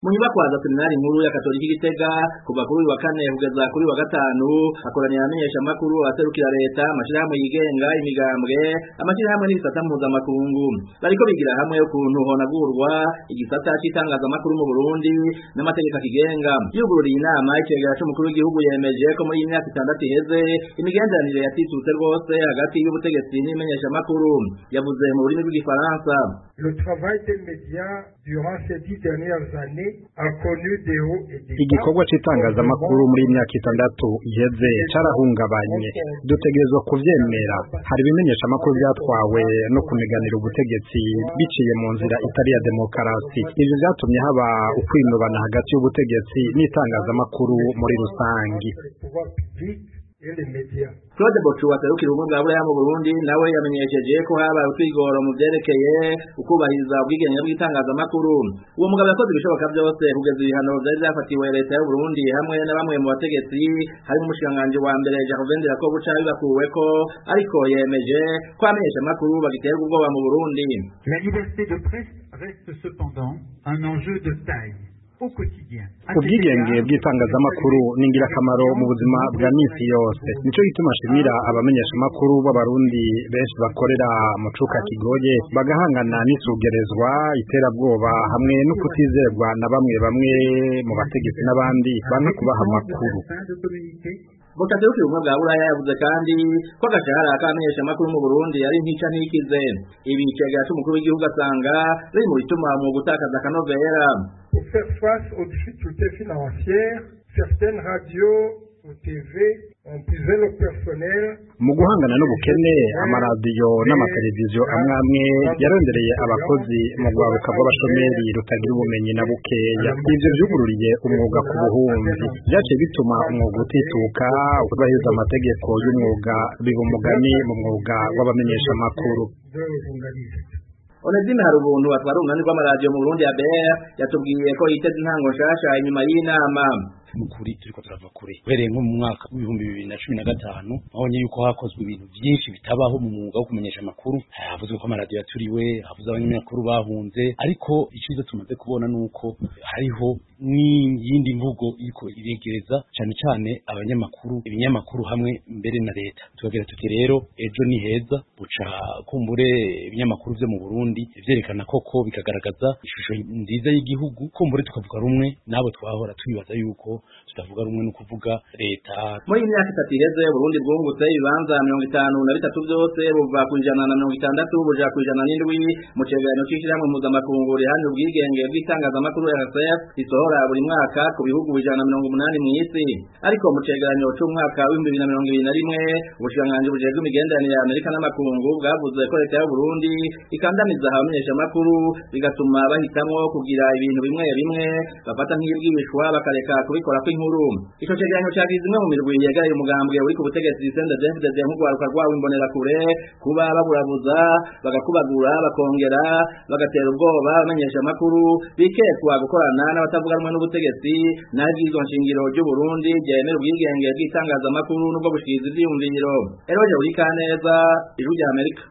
Mu nyubakwa za seminari nkuru ya Katolika Gitega kuva kuri wa kane kugeza kuri wa gatanu hakoraniye abamenyeshamakuru aserukira leta, amashirahamwe yigenga, imigambwe, amashirahamwe n'ibisata mpuzamakungu. Bariko bigira hamwe ukuntu honagurwa igisata c'itangazamakuru mu Burundi n'amategeko akigenga. Yugururiye inama icegera c'umukuru w'igihugu yemeje ko muri imyaka 6 iheze imigenderanire yatitutse rwose hagati y'ubutegetsi n'imenyeshamakuru. Yavuze mu rurimi rw'igifaransa. Le travail des médias durant ces 10 dernières années a connu des hauts et des bas. Igikorwa c'itangazamakuru muri imyaka 6 iheze carahungabanye, dutegerezwa kuvyemera. Hari ibimenyeshamakuru byatwawe no kuneganira ubutegetsi biciye mu nzira itari ya demokarasi. Ivyo vyatumye haba ukwinubana hagati y'ubutegetsi n'itangazamakuru muri rusangi. Claude Bocu waserukira ubumwe bwa Buraya mu Burundi nawe yamenyesheje ko habaye utwigoro mu vyerekeye ukubahiriza ubwigenge bw'itangazamakuru. Uwo mugabo yakoze ibishoboka byose kugeza ibihano vyari vyafatiwe leta y'u Burundi hamwe na bamwe mu bategetsi harimo umushikiranganji wa mbere Jacques Ndirakobu bibakuweko, ariko yemeje ko abamenyeshamakuru bagiterwa ubwoba mu Burundi. La liberté de presse reste cependant un enjeu de taille. Ubwigenge bw'itangazamakuru ni ingirakamaro mu buzima bwa misi yose. Nico gituma nshimira abamenyeshamakuru b'abarundi benshi bakorera mu cuka kigoye bagahangana n'isugerezwa, iterabwoba hamwe no kutizerwa na bamwe mu bategetsi n'abandi banka kubaha amakuru. Bokaterukira ubumwe bwa Buraya yavuze kandi ko agashahara k'abamenyeshamakuru mu Burundi ari ntica ntikize. Ibi icegera c'umukuru w'igihugu asanga biri mu bituma mu gutakaza akanovera. Pour faire face aux difficultés financières, certaines radios ou TV ont puisé le personnel. Mu guhangana n'ubukene, amaradiyo n'amateleviziyo amwe yarondereye abakozi mu rwaruka rw'abashomeri rutagira ubumenyi na bukeya. Ivyo vyugururiye umwuga ku buhunzi, vyaciye bituma umwuga utituka, kubahiriza amategeko y'umwuga biba umugani mu mwuga w'abamenyeshamakuru. Onezime hari ubuntu batwara urunani rw'amaradiyo mu Burundi ABR yatubwiye ko yiteze intango nshasha inyuma y'inama. Mukuri turiko turava kure uhereye nko mu mwaka w'ibihumbi 2015 abonye yuko hakozwe ibintu byinshi bitabaho mu mwuga wo kumenyesha amakuru. Havuzwe ko amaradiyo yaturiwe, havuze abanyamakuru bahunze, ariko icizo tumaze kubona nuko hariho n'iyindi mvugo iriko iregereza cyane cyane abanyamakuru, ibinyamakuru hamwe mbere na leta. Tukagira tuti rero ejo ni heza buca kumbure ibinyamakuru vyo mu Burundi ivyerekana koko bikagaragaza ishusho nziza y'igihugu, kumbure tukavuga rumwe nabo twahora twibaza yuko tutavuga rumwe no kuvuga leta. Muri imyaka 3 iheze Burundi bwungutse ibibanza 53 byose buva ku 160 buja ku 107 mu cegeranyo c'ishirahamwe mpuzamakungu rihana ubwigenge bw'itangazamakuru RSF risohora buri mwaka ku bihugu 180 mw'isi. Ariko mu cegeranyo c'umwaka wa 2021 ubushikiranganji bujejwe imigenderanire ya Amerika n'amakungu bwavuze ko leta y'u Burundi ikandamiza abamenyeshamakuru bigatuma bahitamwo kugira ibintu bimwe bafata nk'ibwishwa bakareka kubikora kw'inkuru. Ico cegeranyo cagize imwe mu mirwi yegereye umugambwe uri ku butegetsi CNDD-FDD nk'urwaruka rwawo imbonera kure kuba baburabuza bagakubagura bakongera bagatera ubwoba abamenyeshamakuru bikekwa gukorana n'abatavuga rumwe n'ubutegetsi n'abwizo nshingiro ry'u Burundi ryemera ubwigenge bw'itangazamakuru n'ubwo bushikiza ivyiyumviro. Eroje uri Kaneza, Ijwi ry'Amerika.